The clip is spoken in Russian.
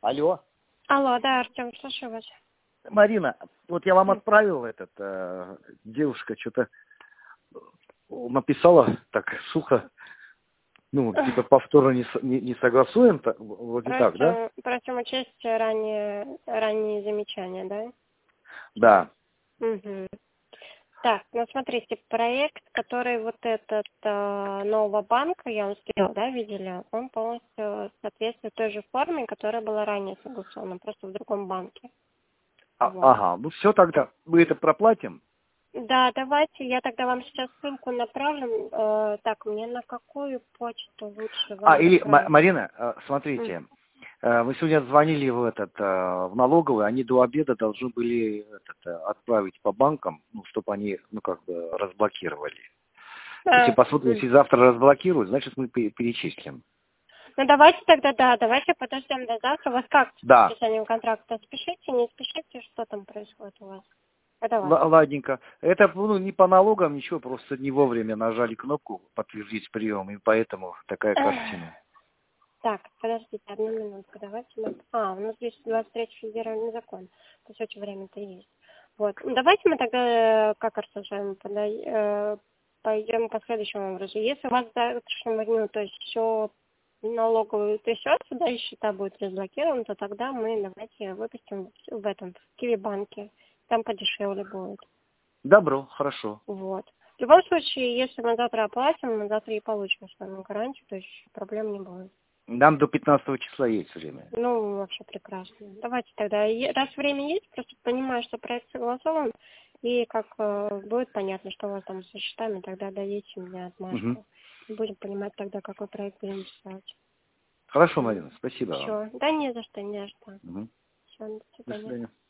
Алло. Алло, да, Артем, слушаю вас. Марина, вот я вам отправил девушка что-то написала так сухо, типа повторно не согласуем, вроде так, да? Просим учесть ранние замечания, да? Да. Угу. Так, смотрите, проект, который вот этот нового банка, я вам скидывала, да, видели, он полностью соответствует той же форме, которая была ранее согласована, просто в другом банке. Вот. Ага, все тогда, мы это проплатим? Да, давайте, я тогда вам сейчас ссылку направлю. Так, мне на какую почту лучше вам направить? Марина, смотрите, вы сегодня звонили в налоговую, они до обеда должны были отправить по банкам, чтобы они, разблокировали. Если завтра разблокируют, значит мы перечислим. Давайте тогда, давайте подождем до завтра. У вас как с подписанием контракта? Спешите, не спешите, что там происходит у вас? Ладненько. Это не по налогам, ничего, просто не вовремя нажали кнопку «Подтвердить прием», и поэтому такая картина. Так, подождите, одну минутку, давайте. У нас здесь 23-й федеральный закон, то есть очень время-то есть. Вот. Давайте мы тогда, как рассуждаем, пойдем по следующему образу. Если у вас до завтрашнего дня, то есть все налоговые трясется, да, и счета будут разблокированы, то тогда мы давайте выпустим в Киви-банке. Там подешевле будет. Добро, хорошо. Вот. В любом случае, если мы завтра оплатим, мы завтра и получим с вами гарантию, то есть проблем не будет. Нам до 15 числа есть время. Вообще прекрасно. Давайте тогда, раз время есть, просто понимаю, что проект согласован, и как будет понятно, что у вас там со счетами, тогда дадите мне отмашку. Будем понимать тогда, какой проект будем писать. Хорошо, Марина, спасибо вам. Все. Да не за что, не за что. Угу. Все, до До свидания. свидания.